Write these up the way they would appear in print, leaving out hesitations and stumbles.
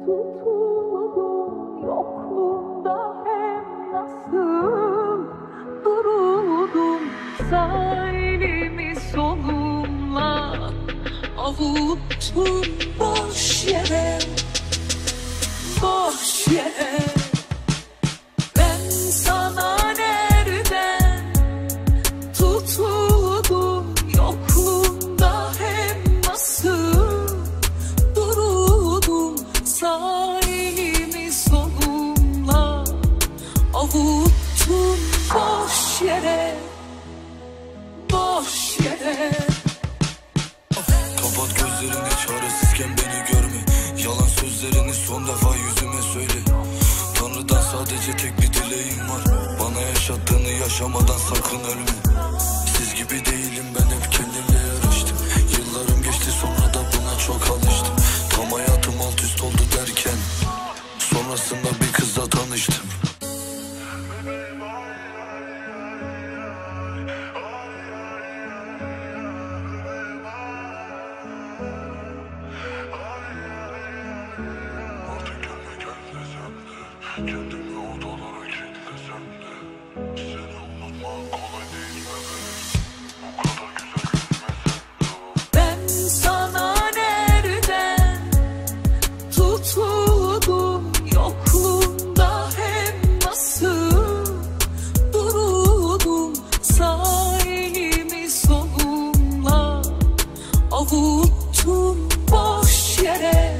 Tutuldum yokluğunda hem nasıl dururdum, sağ elimi solumla avuttum boş yere, boş yere. Ben sana nereden tutuldum yokluğunda hem nasıl dururdum, sağ elimi solumla avuttum boş yere, boş yere. Kapat gözlerini, çaresizken beni görme. Yalan sözlerini son defa yüzüme söyle. Tanrı'dan sadece tek bir dileğim var. Bana yaşattığını yaşamadan sakın ölme. Siz gibi değilim, ben hep kendimle yarıştım. Yıllarım geçti, sonra da buna çok alıştım. Tam hayatım alt üst oldu derken sonrasında bir kızla tanıştım. Kendimi odalara kilitlesem de seni unutmak kolay değil bebeğim. Bu kadar güzel gülmesen de. Ben sana nereden tutuldum yokluğunda hem nasıl dururdum, sağ elimi solumla avuttum boş yere,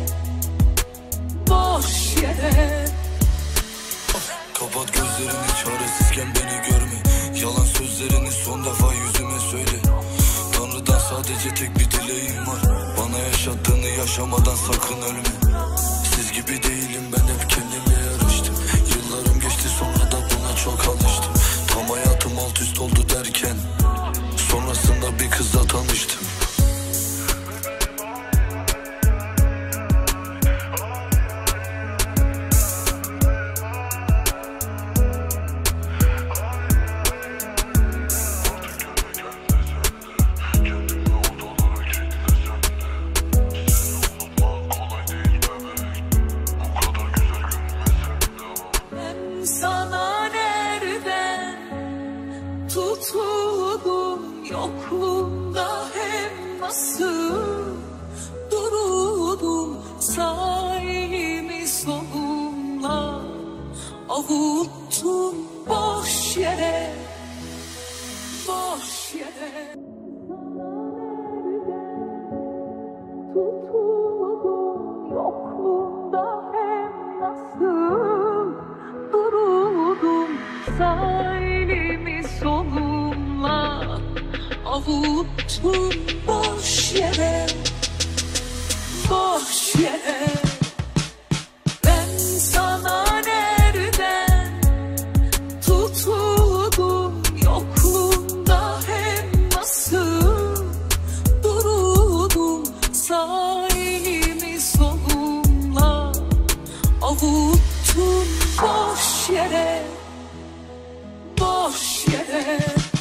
boş yere. Kapat gözlerini, çaresizken beni görme. Yalan sözlerini son defa yüzüme söyle. Tanrı'dan sadece tek bir dileğim var. Bana yaşattığını yaşamadan sakın ölme. Siz gibi değilim, ben hep kendimle yarıştım. Yıllarım geçti, sonra da buna çok alıştım. Tam hayatım alt üst oldu derken sonrasında bir kızla tanıştım. Sana nereden tutuldum yokluğunda hem nasıl dururdum, sağ elimi solumla avuttum boş yere, boş yere. Tutuldum yokluğunda hem nasıl dururdum, sağ elimi solumla avuttum boş yere, boş yere. Ben sana nereden tutuldum yokluğunda hem nasıl dururdum, sağ elimi solumla avuttum boş yere, boş yere.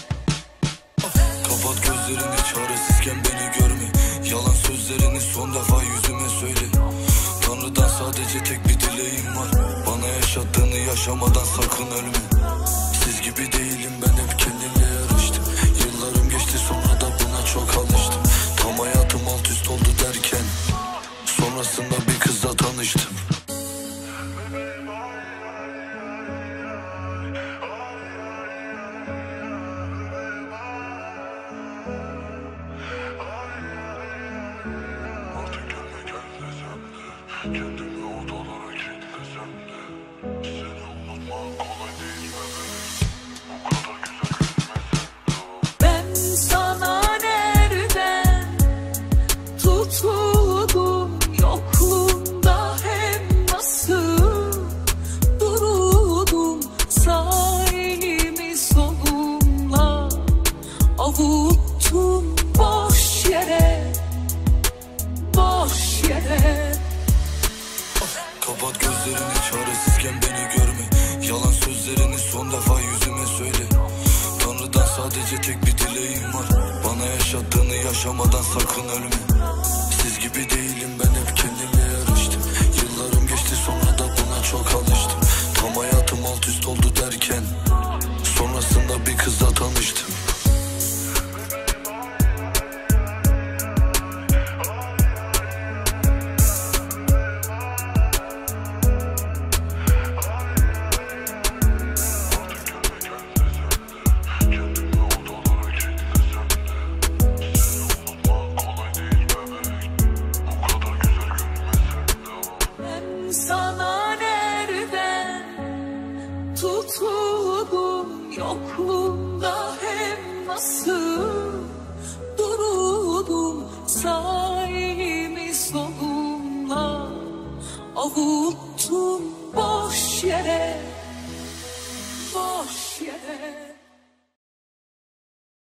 Kapat gözlerini, çaresizken beni görme. Yalan sözlerini son defa yüzüme söyle. Tanrı'dan sadece tek bir dileğim var. Bana yaşattığını yaşamadan sakın ölme. Siz gibi değilim, ben hep kendimle yarıştım. Yıllarım geçti, sonra da buna çok alıştım. Tam hayatım alt üst oldu derken sonrasında bir kızla tanıştım. Kendimi odalara kilitlesem de seni unutmak kolay değil bebeğim. Bu kadar güzel gülmesen de. Ben sana nereden tutuldum yokluğunda hem nasıl dururdum, sağ elimi solumla avuttum boş yere, boş yere. Kapat gözlerini, çaresizken beni görme. Yalan sözlerini son defa yüzüme söyle. Tanrı'dan sadece tek bir dileğim var. Bana yaşattığını yaşamadan sakın ölme. Siz gibi değilim, ben hep kendimle yarıştım. Yıllarım geçti, avuttun boş yere.